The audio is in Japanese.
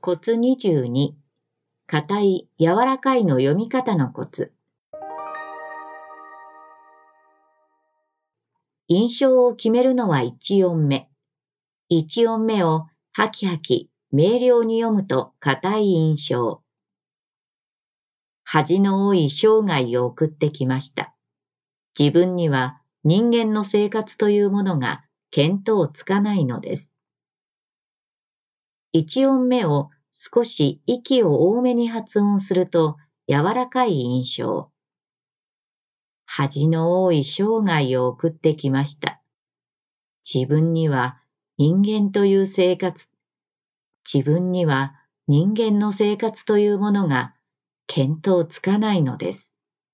コツ22、硬い、柔らかいの読み方のコツ。印象を決めるのは1音目。1音目をハキハキ、明瞭に読むと硬い印象。恥の多い生涯を送ってきました。自分には人間の生活というものが見当つかないのです。1音目を少し息を多めに発音すると柔らかい印象。恥の多い生涯を送ってきました。自分には人間という生活、自分には人間の生活というものが見当つかないのです。